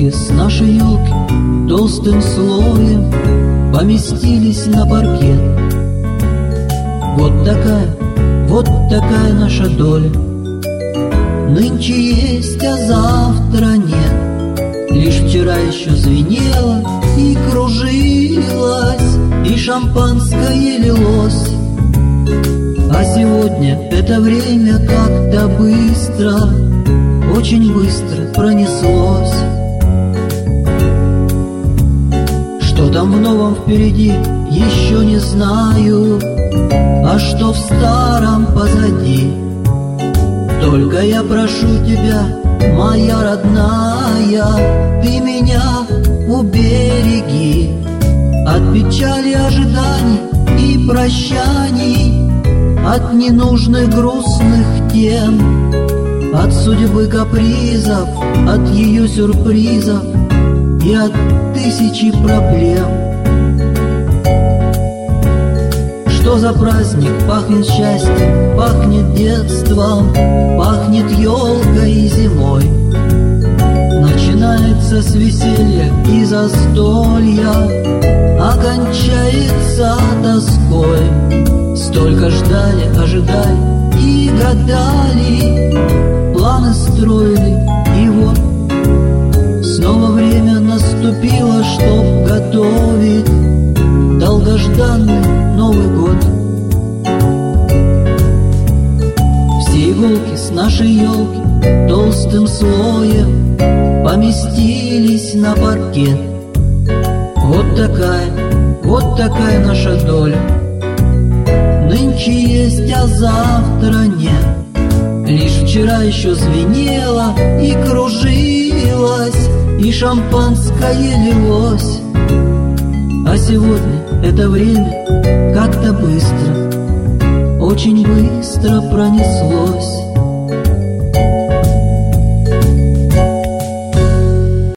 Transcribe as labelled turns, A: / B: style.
A: иголки с нашей елки толстым слоем поместились на паркет. Вот такая наша доля. Нынче есть, а завтра нет. Лишь вчера еще звенело и кружилось, и шампанское лилось. А сегодня это время как-то быстро, очень быстро пронеслось. Что там в новом впереди, еще не знаю, а что в старом позади. Только я прошу тебя, моя родная, ты меня убереги от печали ожиданий и прощаний, от ненужных грустных тем, от судьбы капризов, от ее сюрпризов и от тысячи проблем. Что за праздник? Пахнет счастьем, пахнет детством, пахнет елкой и зимой. Начинается с веселья и застолья, а кончается тоской. Столько ждали, ожидали и гадали, планы строили, и вот снова время наступило, чтоб готовить долгожданный Новый год. Все иголки с нашей елки толстым слоем поместились на паркет. Вот такая наша доля. Нынче есть, а завтра нет. Лишь вчера еще звенело и кружилось, и шампанское лилось. А сегодня это время как-то быстро, очень быстро пронеслось.